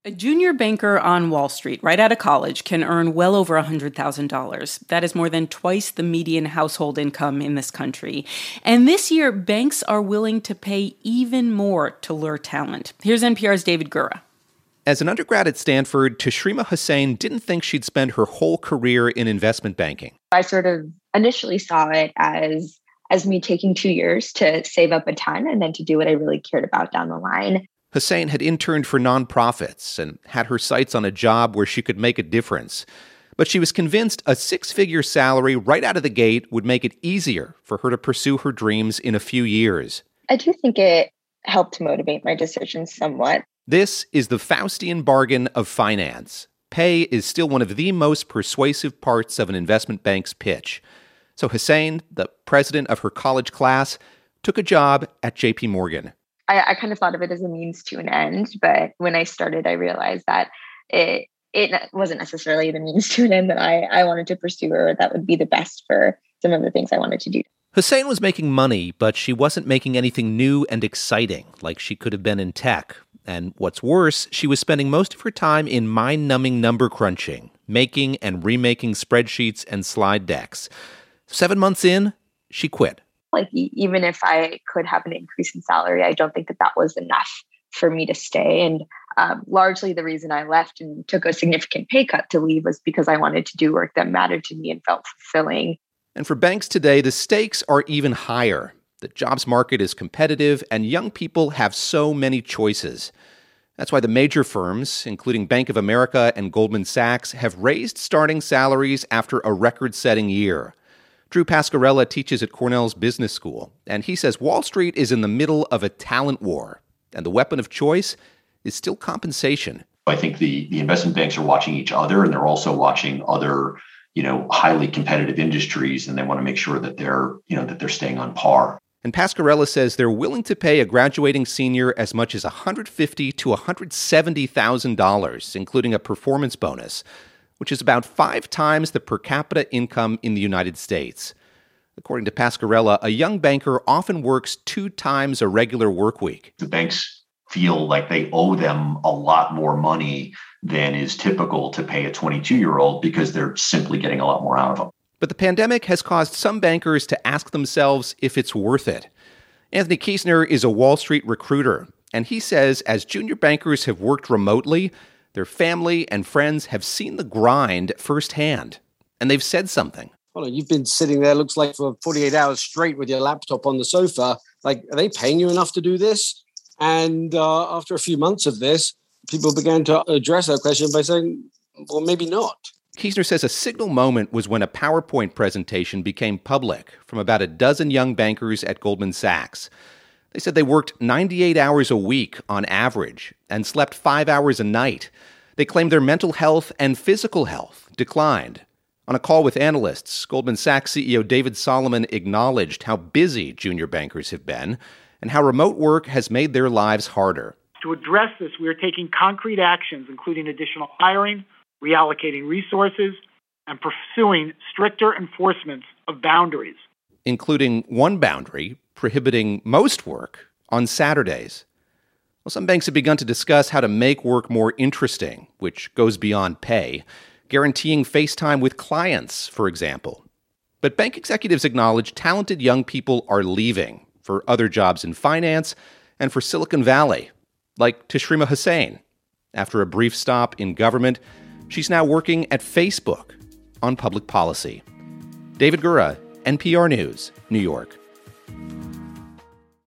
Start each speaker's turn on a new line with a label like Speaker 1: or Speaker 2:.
Speaker 1: A junior banker on Wall Street, right out of college, can earn well over $100,000. That is more than twice the median household income in this country. And this year, banks are willing to pay even more to lure talent. Here's NPR's David Gura.
Speaker 2: As an undergrad at Stanford, Tashrima Hussain didn't think she'd spend her whole career in investment banking.
Speaker 3: I sort of initially saw it as me taking 2 years to save up a ton and then to do what I really cared about down the line.
Speaker 2: Hussain had interned for nonprofits and had her sights on a job where she could make a difference. But she was convinced a six-figure salary right out of the gate would make it easier for her to pursue her dreams in a few years.
Speaker 3: I do think it helped motivate my decisions somewhat.
Speaker 2: This is the Faustian bargain of finance. Pay is still one of the most persuasive parts of an investment bank's pitch. So Hussain, the president of her college class, took a job at J.P. Morgan.
Speaker 3: I kind of thought of it as a means to an end, but when I started, I realized that it wasn't necessarily the means to an end that I wanted to pursue or that would be the best for some of the things I wanted to do.
Speaker 2: Hussain was making money, but she wasn't making anything new and exciting like she could have been in tech. And what's worse, she was spending most of her time in mind-numbing number crunching, making and remaking spreadsheets and slide decks. 7 months in, she quit.
Speaker 3: Like, even if I could have an increase in salary, I don't think that was enough for me to stay. And largely the reason I left and took a significant pay cut to leave was because I wanted to do work that mattered to me and felt fulfilling.
Speaker 2: And for banks today, the stakes are even higher. The jobs market is competitive, and young people have so many choices. That's why the major firms, including Bank of America and Goldman Sachs, have raised starting salaries after a record-setting year. Drew Pascarella teaches at Cornell's Business School, and he says Wall Street is in the middle of a talent war, and the weapon of choice is still compensation.
Speaker 4: I think the investment banks are watching each other, and they're also watching other, highly competitive industries, and they want to make sure that they're staying on par.
Speaker 2: And Pascarella says they're willing to pay a graduating senior as much as $150,000 to $170,000, including a performance bonus, which is about 5 times the per capita income in the United States. According to Pascarella, a young banker often works 2 times a regular work week.
Speaker 4: The banks feel like they owe them a lot more money than is typical to pay a 22-year-old because they're simply getting a lot more out of them.
Speaker 2: But the pandemic has caused some bankers to ask themselves if it's worth it. Anthony Kiesner is a Wall Street recruiter, and he says as junior bankers have worked remotely, their family and friends have seen the grind firsthand, and they've said something.
Speaker 5: Well, you've been sitting there, looks like for 48 hours straight with your laptop on the sofa. Like, are they paying you enough to do this? And after a few months of this, people began to address that question by saying, well, maybe not.
Speaker 2: Kiesner says a signal moment was when a PowerPoint presentation became public from about a dozen young bankers at Goldman Sachs. They said they worked 98 hours a week on average and slept 5 hours a night. They claimed their mental health and physical health declined. On a call with analysts, Goldman Sachs CEO David Solomon acknowledged how busy junior bankers have been and how remote work has made their lives harder.
Speaker 6: To address this, we are taking concrete actions, including additional hiring, reallocating resources, and pursuing stricter enforcement of boundaries.
Speaker 2: Including one boundary prohibiting most work on Saturdays. Well, some banks have begun to discuss how to make work more interesting, which goes beyond pay, guaranteeing face time with clients, for example. But bank executives acknowledge talented young people are leaving for other jobs in finance and for Silicon Valley, like Tashrima Hussain. After a brief stop in government, she's now working at Facebook on public policy. David Gura, NPR News, New York.